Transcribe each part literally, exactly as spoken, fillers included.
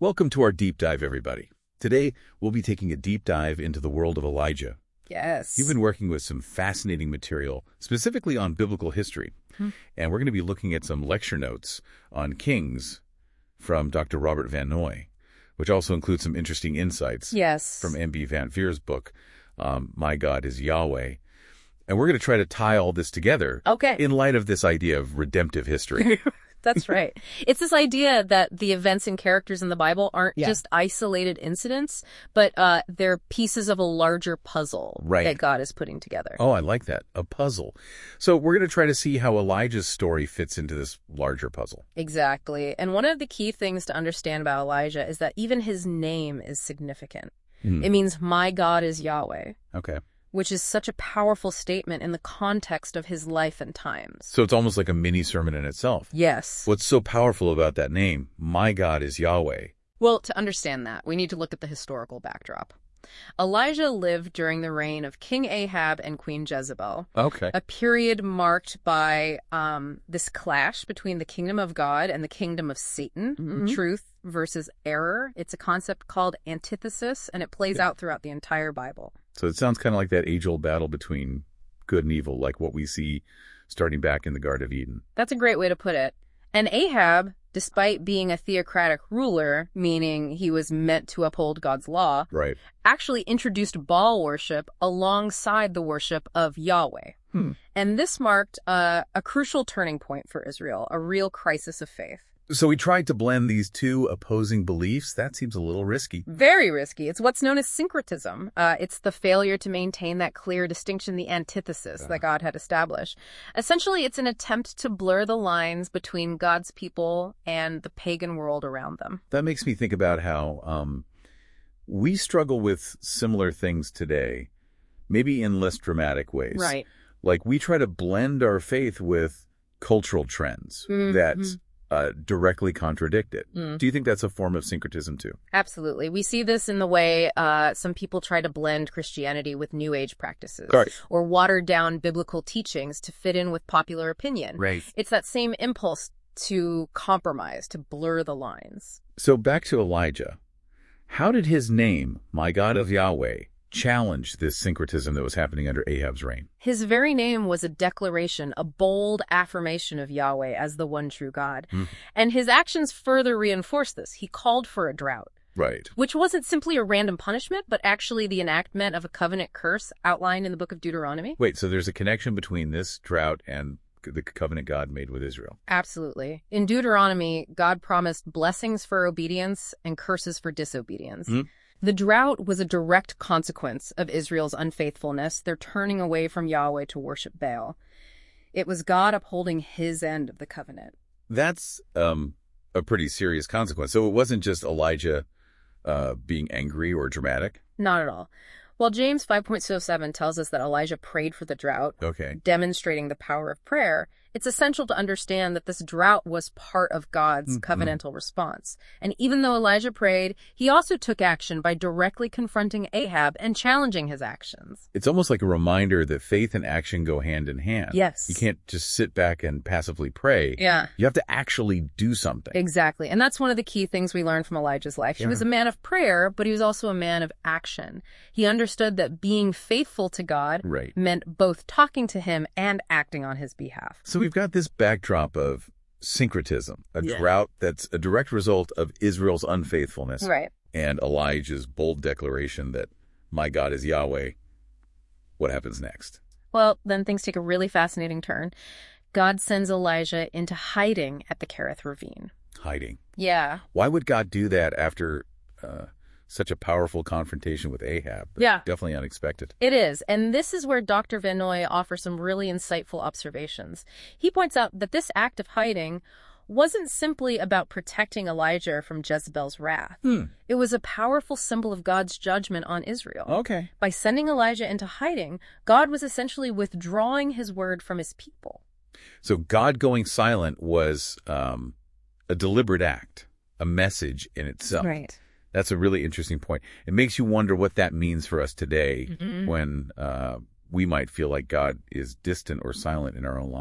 Welcome to our deep dive, everybody. Today, we'll be taking a deep dive into the world of Elijah. Yes. You've been working with some fascinating material, specifically on biblical history. Hmm. And we're going to be looking at some lecture notes on Kings from Doctor Robert Van Noy, which also includes some interesting insights yes. from M B Van Veer's book, um, My God is Yahweh. And we're going to try to tie all this together okay. in light of this idea of redemptive history. That's right. It's this idea that the events and characters in the Bible aren't yeah. just isolated incidents, but uh, they're pieces of a larger puzzle right. that God is putting together. Oh, I like that. A puzzle. So we're going to try to see how Elijah's story fits into this larger puzzle. Exactly. And one of the key things to understand about Elijah is that even his name is significant. Mm. It means, my God is Yahweh. Okay. Which is such a powerful statement in the context of his life and times. So it's almost like a mini sermon in itself. Yes. What's so powerful about that name? My God is Yahweh. Well, to understand that, we need to look at the historical backdrop. Elijah lived during the reign of King Ahab and Queen Jezebel. Okay. A period marked by um, this clash between the kingdom of God and the kingdom of Satan, mm-hmm. truth versus error. It's a concept called antithesis, and it plays yeah. out throughout the entire Bible. So it sounds kind of like that age-old battle between good and evil, like what we see starting back in the Garden of Eden. That's a great way to put it. And Ahab, despite being a theocratic ruler, meaning he was meant to uphold God's law, right. actually introduced Baal worship alongside the worship of Yahweh. Hmm. And this marked uh, a crucial turning point for Israel, a real crisis of faith. So we tried to blend these two opposing beliefs. That seems a little risky. Very risky. It's what's known as syncretism. Uh, it's the failure to maintain that clear distinction, the antithesis uh. that God had established. Essentially, it's an attempt to blur the lines between God's people and the pagan world around them. That makes me think about how um, we struggle with similar things today, maybe in less dramatic ways. Right. Like we try to blend our faith with cultural trends mm-hmm. that Uh, directly contradict it. Mm. Do you think that's a form of syncretism too? Absolutely. We see this in the way uh, some people try to blend Christianity with New Age practices right. or water down biblical teachings to fit in with popular opinion. Right. It's that same impulse to compromise, to blur the lines. So back to Elijah. How did his name, My God of Yahweh, challenge this syncretism that was happening under Ahab's reign? His very name was a declaration, a bold affirmation of Yahweh as the one true God. Mm. And his actions further reinforced this. He called for a drought. Right. Which wasn't simply a random punishment, but actually the enactment of a covenant curse outlined in the book of Deuteronomy. Wait, so there's a connection between this drought and the covenant God made with Israel? Absolutely. In Deuteronomy, God promised blessings for obedience and curses for disobedience. Mm. The drought was a direct consequence of Israel's unfaithfulness, their turning away from Yahweh to worship Baal. It was God upholding his end of the covenant. That's um, a pretty serious consequence. So it wasn't just Elijah uh, being angry or dramatic? Not at all. Well, James five point oh seven tells us that Elijah prayed for the drought, okay. demonstrating the power of prayer. It's essential to understand that this drought was part of God's mm-hmm. covenantal response. And even though Elijah prayed, he also took action by directly confronting Ahab and challenging his actions. It's almost like a reminder that faith and action go hand in hand. Yes. You can't just sit back and passively pray. Yeah. You have to actually do something. Exactly. And that's one of the key things we learned from Elijah's life. He yeah. was a man of prayer, but he was also a man of action. He understood that being faithful to God right. meant both talking to him and acting on his behalf. So we've got this backdrop of syncretism, a yeah. drought that's a direct result of Israel's unfaithfulness. Right. And Elijah's bold declaration that my God is Yahweh. What happens next? Well, then things take a really fascinating turn. God sends Elijah into hiding at the Kerith Ravine. Hiding? Yeah. Why would God do that after uh, such a powerful confrontation with Ahab? Yeah. Definitely unexpected. It is. And this is where Doctor Van Noy offers some really insightful observations. He points out that this act of hiding wasn't simply about protecting Elijah from Jezebel's wrath. Hmm. It was a powerful symbol of God's judgment on Israel. Okay. By sending Elijah into hiding, God was essentially withdrawing his word from his people. So God going silent was um, a deliberate act, a message in itself. Right. That's a really interesting point. It makes you wonder what that means for us today mm-hmm. when uh, we might feel like God is distant or silent in our own lives.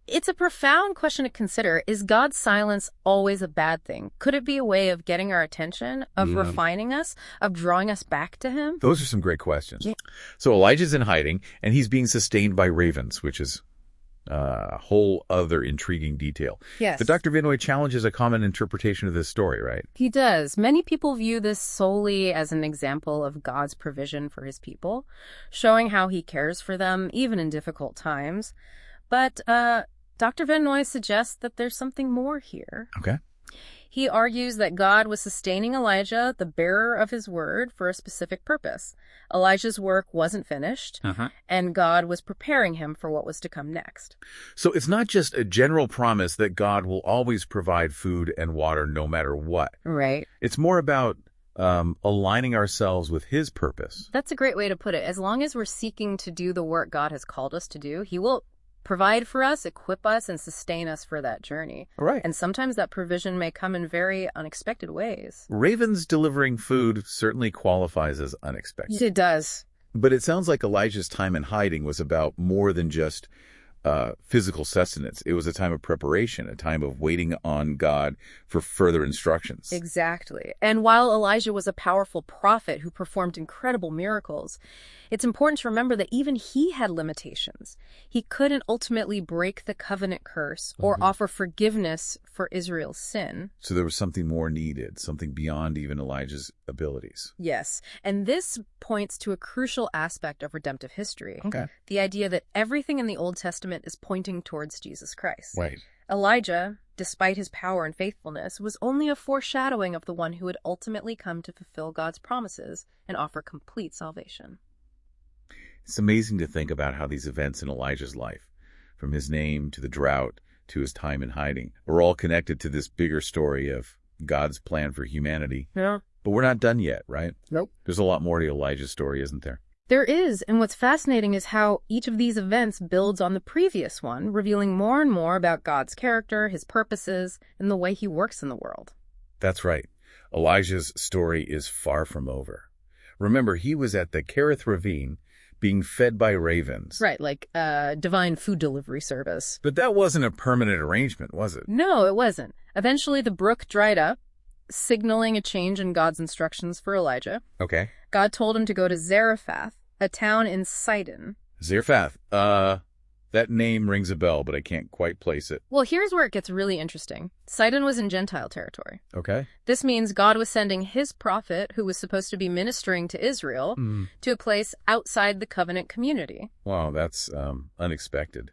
It's a profound question to consider. Is God's silence always a bad thing? Could it be a way of getting our attention, of Yeah. refining us, of drawing us back to him? Those are some great questions. Yeah. So Elijah's in hiding, and he's being sustained by ravens, which is uh, a whole other intriguing detail. Yes. But Doctor Vanoy challenges a common interpretation of this story, right? He does. Many people view this solely as an example of God's provision for his people, showing how he cares for them, even in difficult times. But uh, Doctor Vanoy suggests that there's something more here. Okay. He argues that God was sustaining Elijah, the bearer of his word, for a specific purpose. Elijah's work wasn't finished, Uh-huh. and God was preparing him for what was to come next. So it's not just a general promise that God will always provide food and water no matter what. Right. It's more about um, aligning ourselves with his purpose. That's a great way to put it. As long as we're seeking to do the work God has called us to do, he will provide for us, equip us, and sustain us for that journey. All right. And sometimes that provision may come in very unexpected ways. Ravens delivering food certainly qualifies as unexpected. It does. But it sounds like Elijah's time in hiding was about more than just uh, physical sustenance. It was a time of preparation, a time of waiting on God for further instructions. Exactly. And while Elijah was a powerful prophet who performed incredible miracles, it's important to remember that even he had limitations. He couldn't ultimately break the covenant curse or Mhm. offer forgiveness for Israel's sin. So there was something more needed, something beyond even Elijah's abilities. Yes. And this points to a crucial aspect of redemptive history. Okay. The idea that everything in the Old Testament is pointing towards Jesus Christ. Right. Elijah, despite his power and faithfulness, was only a foreshadowing of the one who would ultimately come to fulfill God's promises and offer complete salvation. It's amazing to think about how these events in Elijah's life, from his name to the drought to his time in hiding, are all connected to this bigger story of God's plan for humanity. Yeah. But we're not done yet, right? Nope. There's a lot more to Elijah's story, isn't there? There is, and what's fascinating is how each of these events builds on the previous one, revealing more and more about God's character, his purposes, and the way he works in the world. That's right. Elijah's story is far from over. Remember, he was at the Kerith Ravine being fed by ravens. Right, like a divine food delivery service. But that wasn't a permanent arrangement, was it? No, it wasn't. Eventually, the brook dried up, signaling a change in God's instructions for Elijah. Okay. God told him to go to Zarephath, a town in Sidon. Zarephath. Uh, that name rings a bell, but I can't quite place it. Well, here's where it gets really interesting. Sidon was in Gentile territory. Okay. This means God was sending his prophet, who was supposed to be ministering to Israel, Mm. to a place outside the covenant community. Wow, that's um, unexpected.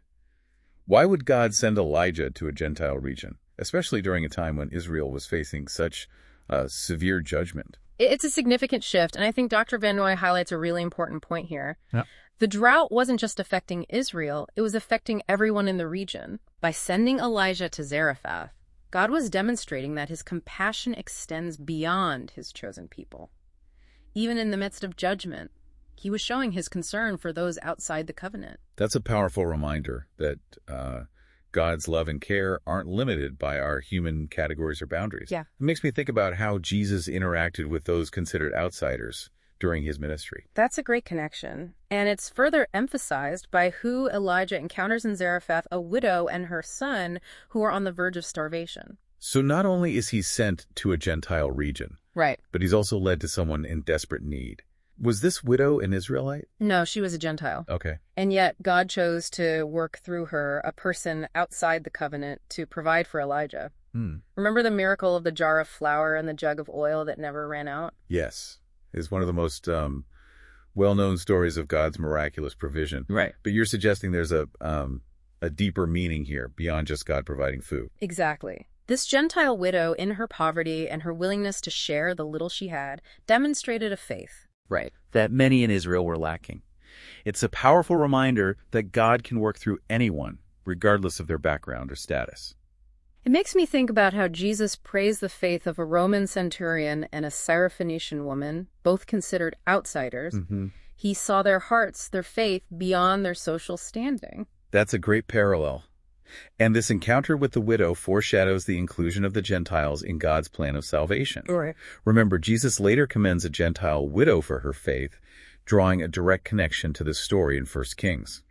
Why would God send Elijah to a Gentile region, especially during a time when Israel was facing such uh, severe judgment? It's a significant shift, and I think Doctor Vanoy highlights a really important point here. Yeah. The drought wasn't just affecting Israel, it was affecting everyone in the region. By sending Elijah to Zarephath, God was demonstrating that his compassion extends beyond his chosen people. Even in the midst of judgment, he was showing his concern for those outside the covenant. That's a powerful reminder that uh, God's love and care aren't limited by our human categories or boundaries. Yeah. It makes me think about how Jesus interacted with those considered outsiders during his ministry. That's a great connection, and it's further emphasized by who Elijah encounters in Zarephath, a widow and her son who are on the verge of starvation. So not only is he sent to a Gentile region, Right. but he's also led to someone in desperate need. Was this widow an Israelite? No, she was a Gentile. Okay. And yet God chose to work through her, a person outside the covenant, to provide for Elijah. Hmm. Remember the miracle of the jar of flour and the jug of oil that never ran out? Yes. It's one of the most um, well-known stories of God's miraculous provision. Right. But you're suggesting there's a um, a deeper meaning here beyond just God providing food. Exactly. This Gentile widow, in her poverty and her willingness to share the little she had, demonstrated a faith. Right, that many in Israel were lacking. It's a powerful reminder that God can work through anyone, regardless of their background or status. It makes me think about how Jesus praised the faith of a Roman centurion and a Syrophoenician woman, both considered outsiders. Mm-hmm. He saw their hearts, their faith, beyond their social standing. That's a great parallel. And this encounter with the widow foreshadows the inclusion of the Gentiles in God's plan of salvation. Right. Remember, Jesus later commends a Gentile widow for her faith, drawing a direct connection to this story in First Kings.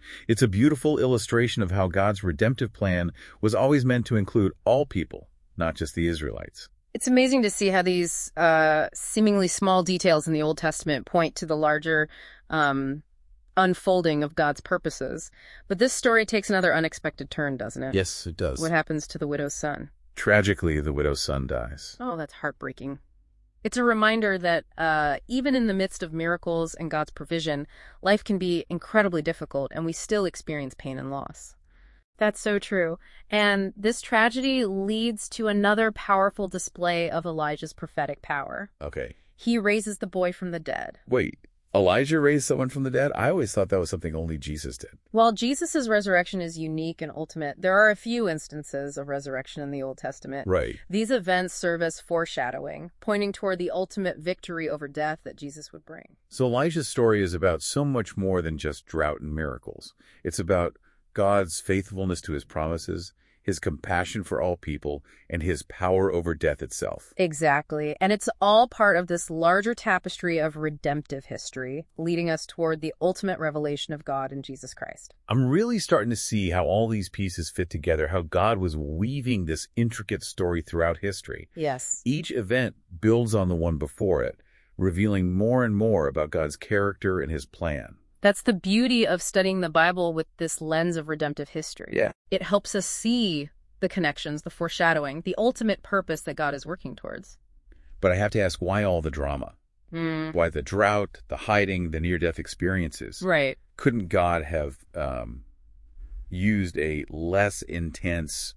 It's a beautiful illustration of how God's redemptive plan was always meant to include all people, not just the Israelites. It's amazing to see how these uh, seemingly small details in the Old Testament point to the larger um, unfolding of God's purposes. But this story takes another unexpected turn, doesn't it? Yes, it does. What happens to the widow's son? Tragically, the widow's son dies. Oh, that's heartbreaking. It's a reminder that uh, even in the midst of miracles and God's provision, life can be incredibly difficult, and we still experience pain and loss. That's so true. And this tragedy leads to another powerful display of Elijah's prophetic power. Okay. He raises the boy from the dead. Wait, Elijah raised someone from the dead? I always thought that was something only Jesus did. While Jesus' resurrection is unique and ultimate, there are a few instances of resurrection in the Old Testament. Right. These events serve as foreshadowing, pointing toward the ultimate victory over death that Jesus would bring. So Elijah's story is about so much more than just drought and miracles. It's about God's faithfulness to his promises, his compassion for all people, and his power over death itself. Exactly. And it's all part of this larger tapestry of redemptive history, leading us toward the ultimate revelation of God in Jesus Christ. I'm really starting to see how all these pieces fit together, how God was weaving this intricate story throughout history. Yes. Each event builds on the one before it, revealing more and more about God's character and his plan. That's the beauty of studying the Bible with this lens of redemptive history. Yeah. It helps us see the connections, the foreshadowing, the ultimate purpose that God is working towards. But I have to ask, why all the drama? Mm. Why the drought, the hiding, the near-death experiences? Right. Couldn't God have um, used a less intense,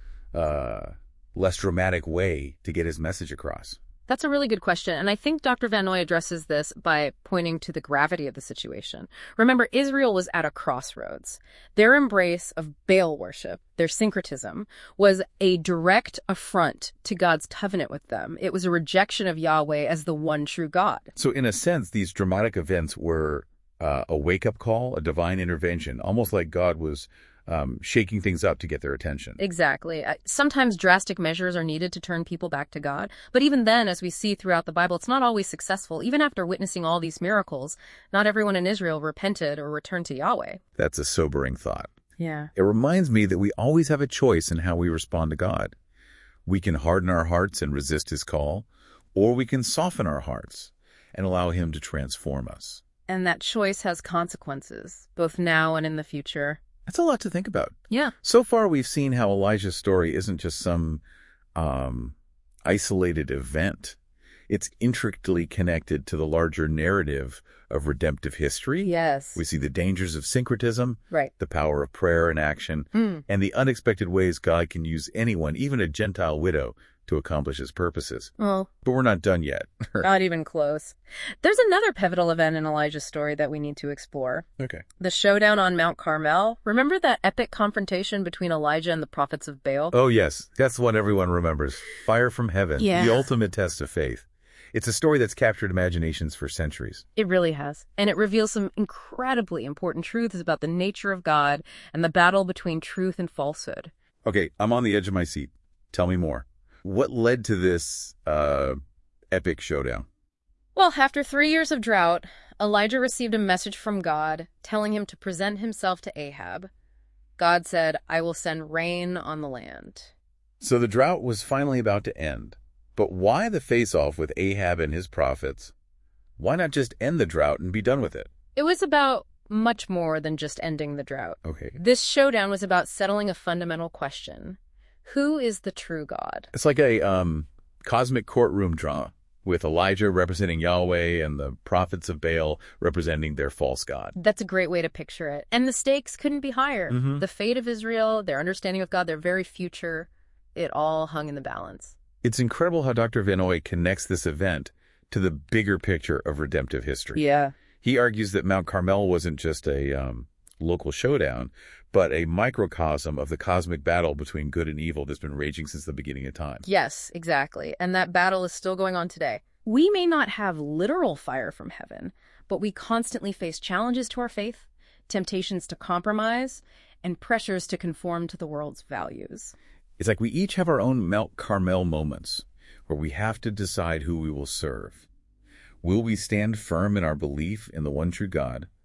uh, less dramatic way to get his message across? That's a really good question, and I think Doctor Van Noy addresses this by pointing to the gravity of the situation. Remember, Israel was at a crossroads. Their embrace of Baal worship, their syncretism, was a direct affront to God's covenant with them. It was a rejection of Yahweh as the one true God. So in a sense, these dramatic events were uh, a wake-up call, a divine intervention, almost like God was Um, shaking things up to get their attention. Exactly. Sometimes drastic measures are needed to turn people back to God. But even then, as we see throughout the Bible, it's not always successful. Even after witnessing all these miracles, not everyone in Israel repented or returned to Yahweh. That's a sobering thought. Yeah. It reminds me that we always have a choice in how we respond to God. We can harden our hearts and resist his call, or we can soften our hearts and allow him to transform us. And that choice has consequences, both now and in the future. That's a lot to think about. Yeah. So far, we've seen how Elijah's story isn't just some um, isolated event. It's intricately connected to the larger narrative of redemptive history. Yes. We see the dangers of syncretism, Right. the power of prayer and action, Mm. and the unexpected ways God can use anyone, even a Gentile widow, to accomplish his purposes. Well, But we're not done yet. not even close. There's another pivotal event in Elijah's story that we need to explore. Okay. The showdown on Mount Carmel. Remember that epic confrontation between Elijah and the prophets of Baal? Oh, yes. That's what everyone remembers. Fire from heaven. Yeah. The ultimate test of faith. It's a story that's captured imaginations for centuries. It really has. And it reveals some incredibly important truths about the nature of God and the battle between truth and falsehood. Okay, I'm on the edge of my seat. Tell me more. What led to this uh, epic showdown? Well, after three years of drought, Elijah received a message from God telling him to present himself to Ahab. God said, "I will send rain on the land." So the drought was finally about to end. But why the face-off with Ahab and his prophets? Why not just end the drought and be done with it? It was about much more than just ending the drought. Okay. This showdown was about settling a fundamental question. Who is the true God? It's like a um, cosmic courtroom drama with Elijah representing Yahweh and the prophets of Baal representing their false god. That's a great way to picture it. And the stakes couldn't be higher. Mhm. The fate of Israel, their understanding of God, their very future, it all hung in the balance. It's incredible how Doctor Van Noy connects this event to the bigger picture of redemptive history. Yeah. He argues that Mount Carmel wasn't just a um, local showdown, but a microcosm of the cosmic battle between good and evil that's been raging since the beginning of time. Yes, exactly. And that battle is still going on today. We may not have literal fire from heaven, but we constantly face challenges to our faith, temptations to compromise, and pressures to conform to the world's values. It's like we each have our own Mount Carmel moments where we have to decide who we will serve. Will we stand firm in our belief in the one true God,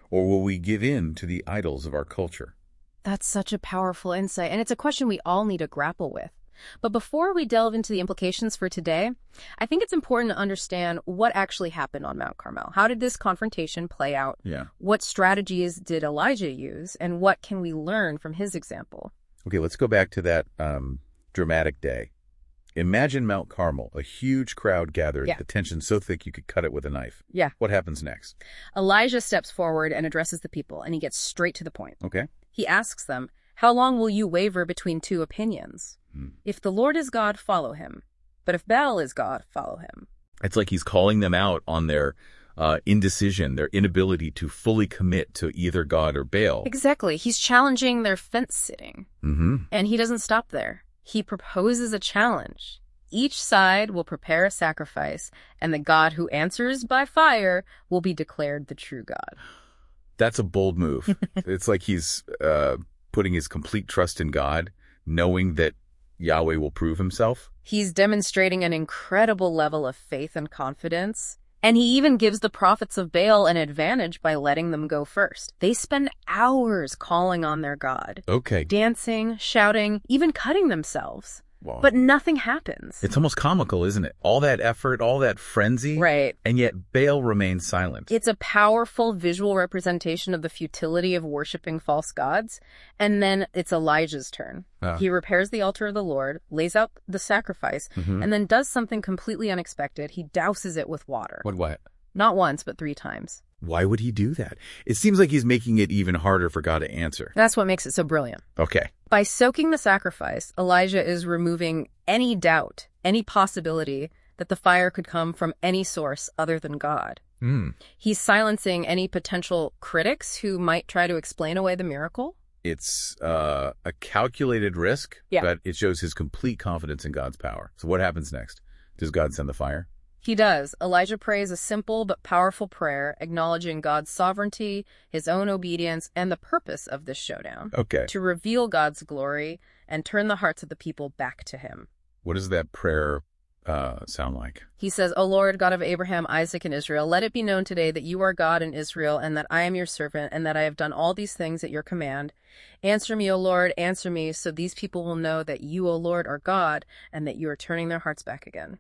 Or will we give in to the idols of our culture? That's such a powerful insight, and it's a question we all need to grapple with. But before we delve into the implications for today, I think it's important to understand what actually happened on Mount Carmel. How did this confrontation play out? Yeah. What strategies did Elijah use, and what can we learn from his example? Okay, let's go back to that um, dramatic day. Imagine Mount Carmel, a huge crowd gathered, Yeah. the tension so thick you could cut it with a knife. Yeah. What happens next? Elijah steps forward and addresses the people, and he gets straight to the point. Okay. He asks them, "How long will you waver between two opinions? Hmm. If the Lord is God, follow him. But if Baal is God, follow him." It's like he's calling them out on their uh, indecision, their inability to fully commit to either God or Baal. Exactly. He's challenging their fence-sitting. Mm-hmm. And he doesn't stop there. He proposes a challenge. Each side will prepare a sacrifice, and the God who answers by fire will be declared the true God. That's a bold move. It's like he's uh, putting his complete trust in God, knowing that Yahweh will prove himself. He's demonstrating an incredible level of faith and confidence. And he even gives the prophets of Baal an advantage by letting them go first. They spend hours calling on their God, Okay. dancing, shouting, even cutting themselves. Well, But nothing happens. it's almost comical, isn't it? All that effort, all that frenzy. Right. And yet Baal remains silent. It's a powerful visual representation of the futility of worshiping false gods. And then it's Elijah's turn. Ah. He repairs the altar of the Lord, lays out the sacrifice, Mhm. and then does something completely unexpected. He douses it with water. What, what? Not once, but three times. Why would he do that? It seems like he's making it even harder for God to answer. That's what makes it so brilliant. Okay. By soaking the sacrifice, Elijah is removing any doubt, any possibility that the fire could come from any source other than God. Hmm. He's silencing any potential critics who might try to explain away the miracle. It's uh, a calculated risk, Yeah. but it shows his complete confidence in God's power. So what happens next? Does God send the fire? He does. Elijah prays a simple but powerful prayer, acknowledging God's sovereignty, his own obedience, and the purpose of this showdown, Okay. to reveal God's glory and turn the hearts of the people back to him. What does that prayer uh, sound like? He says, "O Lord, God of Abraham, Isaac, and Israel, let it be known today that you are God in Israel, and that I am your servant, and that I have done all these things at your command. Answer me, O Lord, answer me, so these people will know that you, O Lord, are God, and that you are turning their hearts back again."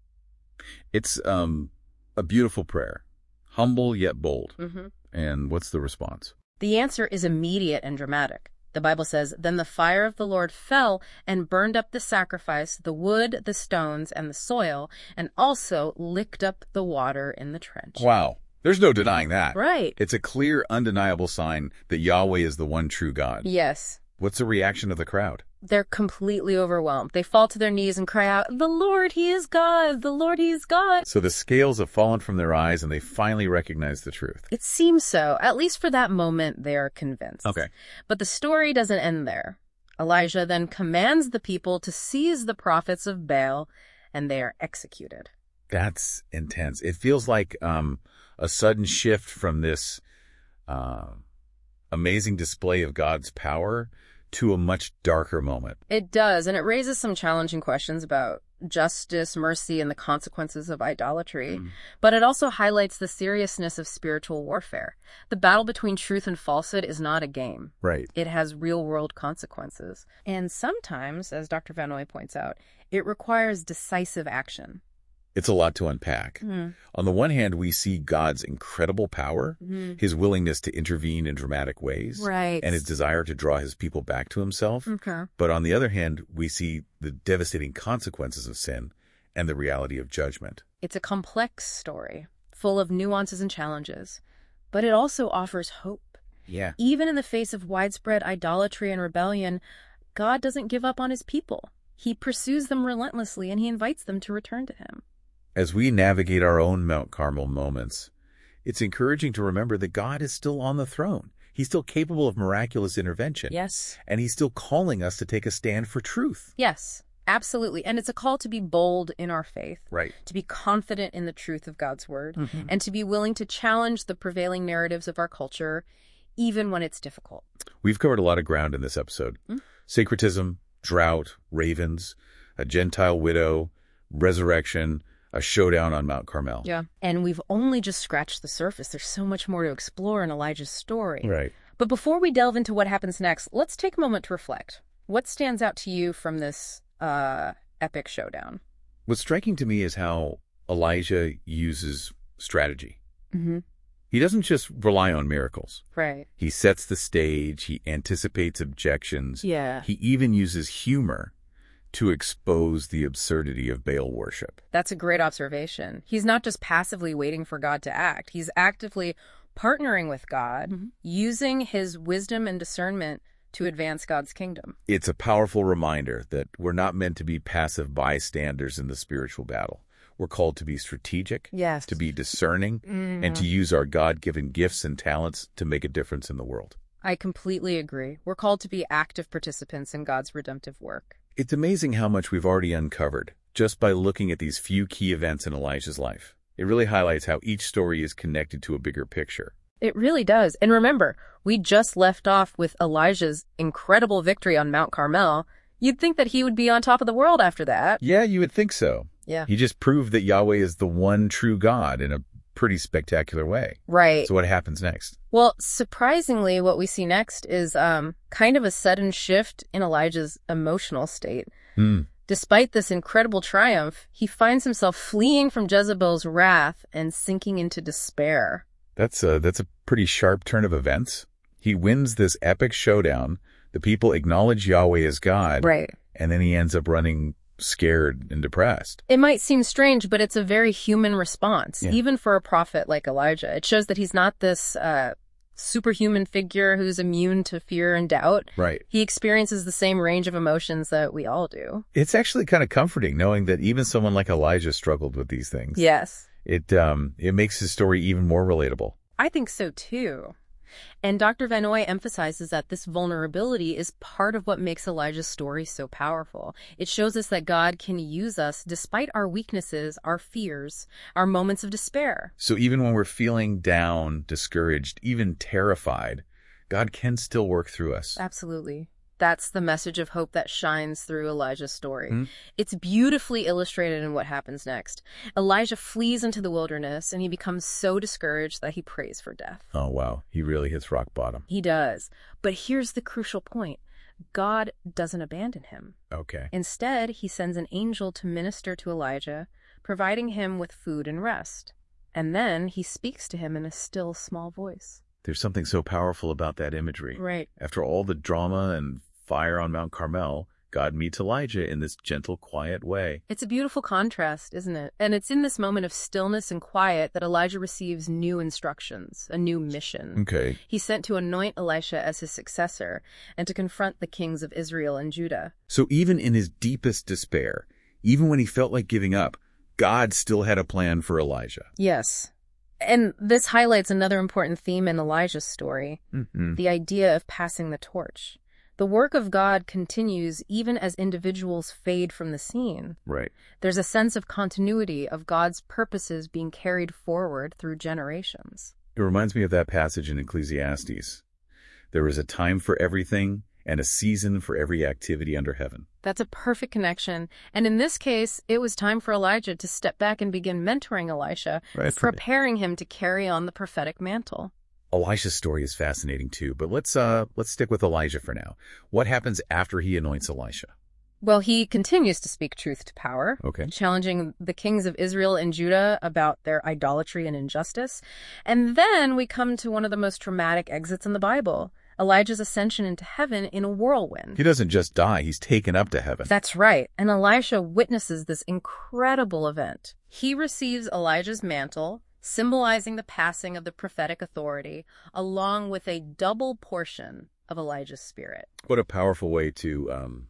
It's um, a beautiful prayer, humble yet bold. Mm-hmm. And what's the response? The answer is immediate and dramatic. The Bible says, "Then the fire of the Lord fell and burned up the sacrifice, the wood, the stones, and the soil, and also licked up the water in the trench." Wow. There's no denying that. Right. It's a clear, undeniable sign that Yahweh is the one true God. Yes. What's the reaction of the crowd? They're completely overwhelmed. They fall to their knees and cry out, "The Lord, He is God! The Lord, He is God!" So the scales have fallen from their eyes and they finally recognize the truth. It seems so. At least for that moment, they are convinced. Okay. But the story doesn't end there. Elijah then commands the people to seize the prophets of Baal, and they are executed. That's intense. It feels like um, a sudden shift from this uh, amazing display of God's power to a much darker moment. It does, and it raises some challenging questions about justice, mercy, and the consequences of idolatry. Mm. But it also highlights the seriousness of spiritual warfare. The battle between truth and falsehood is not a game. Right. It has real-world consequences. And sometimes, as Doctor Van Noy points out, it requires decisive action. It's a lot to unpack. Mm. On the one hand, we see God's incredible power, Mm. his willingness to intervene in dramatic ways, Right. and his desire to draw his people back to himself. Okay. But on the other hand, we see the devastating consequences of sin and the reality of judgment. It's a complex story, full of nuances and challenges, but it also offers hope. Yeah. Even in the face of widespread idolatry and rebellion, God doesn't give up on his people. He pursues them relentlessly, and he invites them to return to him. As we navigate our own Mount Carmel moments, it's encouraging to remember that God is still on the throne. He's still capable of miraculous intervention. Yes. And he's still calling us to take a stand for truth. Yes, absolutely. And it's a call to be bold in our faith, Right. to be confident in the truth of God's word, Mhm. and to be willing to challenge the prevailing narratives of our culture, even when it's difficult. We've covered a lot of ground in this episode. Mm. Syncretism, drought, ravens, a Gentile widow, resurrection, a showdown on Mount Carmel. Yeah. And we've only just scratched the surface. There's so much more to explore in Elijah's story. Right. But before we delve into what happens next, let's take a moment to reflect. What stands out to you from this uh, epic showdown? What's striking to me is how Elijah uses strategy. Mm-hmm. He doesn't just rely on miracles. Right. He sets the stage. He anticipates objections. Yeah. He even uses humor to expose the absurdity of Baal worship. That's a great observation. He's not just passively waiting for God to act. He's actively partnering with God, mm-hmm. using his wisdom and discernment to advance God's kingdom. It's a powerful reminder that we're not meant to be passive bystanders in the spiritual battle. We're called to be strategic, yes. to be discerning, mm-hmm. and to use our God-given gifts and talents to make a difference in the world. I completely agree. We're called to be active participants in God's redemptive work. It's amazing how much we've already uncovered just by looking at these few key events in Elijah's life. It really highlights how each story is connected to a bigger picture. It really does. And remember, we just left off with Elijah's incredible victory on Mount Carmel. You'd think that he would be on top of the world after that. Yeah, you would think so. Yeah. He just proved that Yahweh is the one true God in a pretty spectacular way. Right. So what happens next? Well, surprisingly, what we see next is um, kind of a sudden shift in Elijah's emotional state. Hmm. Despite this incredible triumph, he finds himself fleeing from Jezebel's wrath and sinking into despair. That's a, that's a pretty sharp turn of events. He wins this epic showdown. The people acknowledge Yahweh as God. Right. And then he ends up running scared and depressed. It might seem strange, but it's a very human response, yeah. even for a prophet like Elijah. It shows that he's not this uh, superhuman figure who's immune to fear and doubt. Right. He experiences the same range of emotions that we all do. It's actually kind of comforting knowing that even someone like Elijah struggled with these things. Yes. It um it makes his story even more relatable. I think so too. And Doctor Vanoy emphasizes that this vulnerability is part of what makes Elijah's story so powerful. It shows us that God can use us despite our weaknesses, our fears, our moments of despair. So even when we're feeling down, discouraged, even terrified, God can still work through us. Absolutely. That's the message of hope that shines through Elijah's story. Hmm? It's beautifully illustrated in what happens next. Elijah flees into the wilderness, and he becomes so discouraged that he prays for death. Oh, wow. He really hits rock bottom. He does. But here's the crucial point. God doesn't abandon him. Okay. Instead, he sends an angel to minister to Elijah, providing him with food and rest. And then he speaks to him in a still, small voice. There's something so powerful about that imagery. Right. After all the drama and fire on Mount Carmel, God meets Elijah in this gentle, quiet way. It's a beautiful contrast, isn't it? And it's in this moment of stillness and quiet that Elijah receives new instructions, a new mission. Okay. He's sent to anoint Elisha as his successor and to confront the kings of Israel and Judah. So even in his deepest despair, even when he felt like giving up, God still had a plan for Elijah. Yes. And this highlights another important theme in Elijah's story, Mm-hmm. the idea of passing the torch. The work of God continues even as individuals fade from the scene. Right. There's a sense of continuity of God's purposes being carried forward through generations. It reminds me of that passage in Ecclesiastes. There is a time for everything and a season for every activity under heaven. That's a perfect connection. And in this case, it was time for Elijah to step back and begin mentoring Elisha, Right. preparing him to carry on the prophetic mantle. Elisha's story is fascinating too, but let's uh let's stick with Elijah for now. What happens after he anoints Elisha? Well, he continues to speak truth to power, Okay. challenging the kings of Israel and Judah about their idolatry and injustice. And then we come to one of the most dramatic exits in the Bible, Elijah's ascension into heaven in a whirlwind. He doesn't just die, he's taken up to heaven. That's right. And Elisha witnesses this incredible event. He receives Elijah's mantle, symbolizing the passing of the prophetic authority, along with a double portion of Elijah's spirit. What a powerful way to um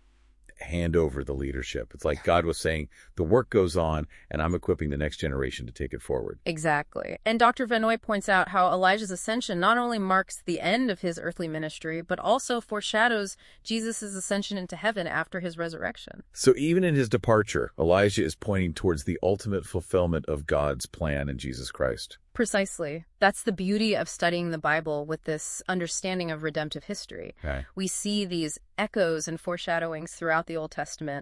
hand over the leadership. It's like God was saying, the work goes on, and I'm equipping the next generation to take it forward. Exactly. And Doctor Vanoy points out how Elijah's ascension not only marks the end of his earthly ministry, but also foreshadows Jesus' ascension into heaven after his resurrection. So even in his departure, Elijah is pointing towards the ultimate fulfillment of God's plan in Jesus Christ. Precisely. That's the beauty of studying the Bible with this understanding of redemptive history. Okay. We see these echoes and foreshadowings throughout the Old Testament,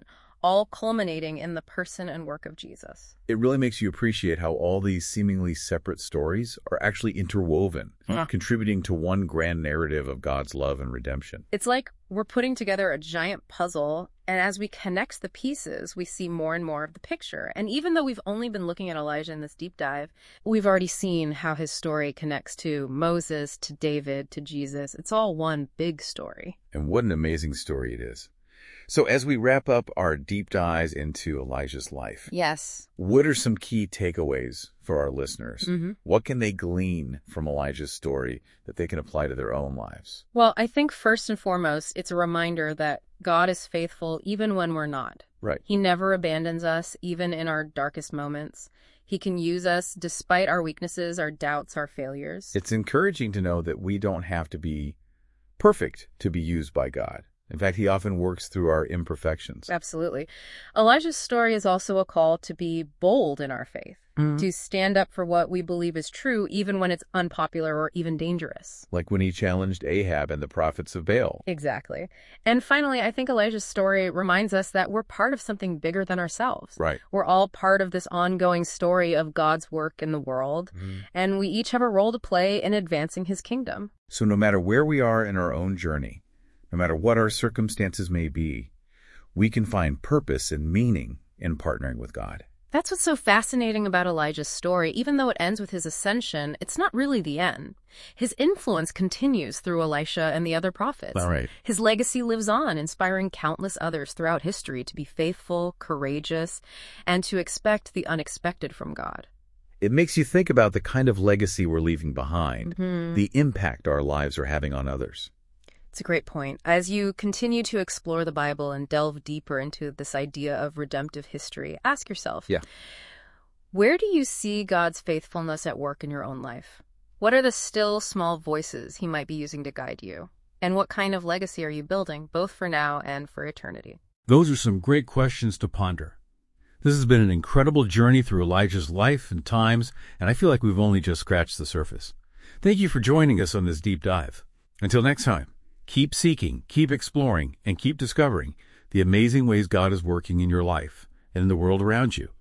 all culminating in the person and work of Jesus. It really makes you appreciate how all these seemingly separate stories are actually interwoven, Huh. contributing to one grand narrative of God's love and redemption. It's like we're putting together a giant puzzle, and as we connect the pieces, we see more and more of the picture. And even though we've only been looking at Elijah in this deep dive, we've already seen how his story connects to Moses, to David, to Jesus. It's all one big story. And what an amazing story it is. So as we wrap up our deep dives into Elijah's life, Yes. what are some key takeaways for our listeners? Mm-hmm. What can they glean from Elijah's story that they can apply to their own lives? Well, I think first and foremost, it's a reminder that God is faithful even when we're not. Right. He never abandons us, even in our darkest moments. He can use us despite our weaknesses, our doubts, our failures. It's encouraging to know that we don't have to be perfect to be used by God. In fact, he often works through our imperfections. Absolutely. Elijah's story is also a call to be bold in our faith, Mm-hmm. to stand up for what we believe is true, even when it's unpopular or even dangerous. Like when he challenged Ahab and the prophets of Baal. Exactly. And finally, I think Elijah's story reminds us that we're part of something bigger than ourselves. Right. We're all part of this ongoing story of God's work in the world, Mm-hmm. and we each have a role to play in advancing his kingdom. So no matter where we are in our own journey, no matter what our circumstances may be, we can find purpose and meaning in partnering with God. That's what's so fascinating about Elijah's story. Even though it ends with his ascension, it's not really the end. His influence continues through Elisha and the other prophets. All right. His legacy lives on, inspiring countless others throughout history to be faithful, courageous, and to expect the unexpected from God. It makes you think about the kind of legacy we're leaving behind, Mm-hmm. the impact our lives are having on others. It's a great point. As you continue to explore the Bible and delve deeper into this idea of redemptive history, ask yourself, Yeah. where do you see God's faithfulness at work in your own life? What are the still small voices he might be using to guide you? And what kind of legacy are you building, both for now and for eternity? Those are some great questions to ponder. This has been an incredible journey through Elijah's life and times, and I feel like we've only just scratched the surface. Thank you for joining us on this deep dive. Until next time, keep seeking, keep exploring, and keep discovering the amazing ways God is working in your life and in the world around you.